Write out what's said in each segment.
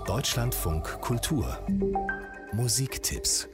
Deutschlandfunk Kultur Musiktipps.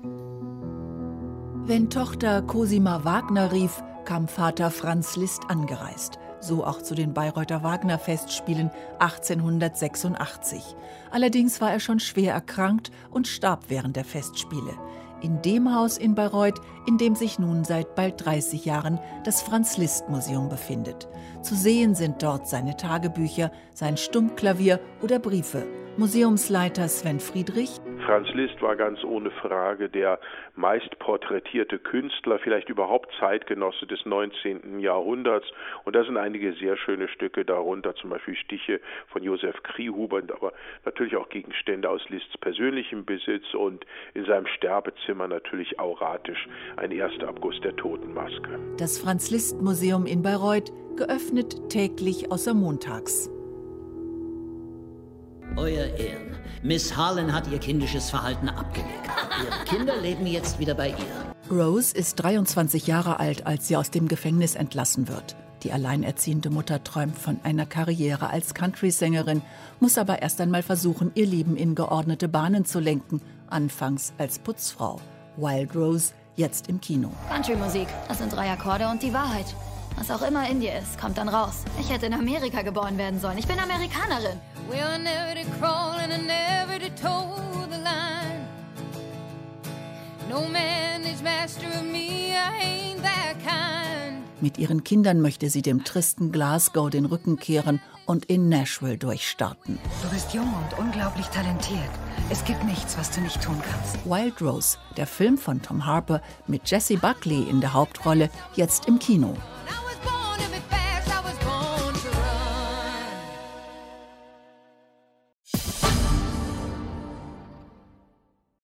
Wenn Tochter Cosima Wagner rief, kam Vater Franz Liszt angereist. So auch zu den Bayreuther Wagner-Festspielen 1886. Allerdings war er schon schwer erkrankt und starb während der Festspiele. In dem Haus in Bayreuth, in dem sich nun seit bald 30 Jahren das Franz-Liszt-Museum befindet. Zu sehen sind dort seine Tagebücher, sein Stummklavier oder Briefe. Museumsleiter Sven Friedrich: Franz Liszt war ganz ohne Frage der meist porträtierte Künstler, vielleicht überhaupt Zeitgenosse des 19. Jahrhunderts. Und da sind einige sehr schöne Stücke darunter, zum Beispiel Stiche von Josef Kriehuber, aber natürlich auch Gegenstände aus Liszts persönlichem Besitz und in seinem Sterbezimmer natürlich auratisch ein erster Abguss der Totenmaske. Das Franz-Liszt-Museum in Bayreuth, geöffnet täglich außer montags. Euer Ehren, Miss Harlan hat ihr kindisches Verhalten abgelegt. Ihre Kinder leben jetzt wieder bei ihr. Rose ist 23 Jahre alt, als sie aus dem Gefängnis entlassen wird. Die alleinerziehende Mutter träumt von einer Karriere als Country-Sängerin, muss aber erst einmal versuchen, ihr Leben in geordnete Bahnen zu lenken, anfangs als Putzfrau. Wild Rose, jetzt im Kino. Country-Musik, das sind 3 Akkorde und die Wahrheit. Was auch immer in dir ist, kommt dann raus. Ich hätte in Amerika geboren werden sollen. Ich bin Amerikanerin. Mit ihren Kindern möchte sie dem tristen Glasgow den Rücken kehren und in Nashville durchstarten. Du bist jung und unglaublich talentiert. Es gibt nichts, was du nicht tun kannst. Wild Rose, der Film von Tom Harper mit Jessie Buckley in der Hauptrolle, jetzt im Kino.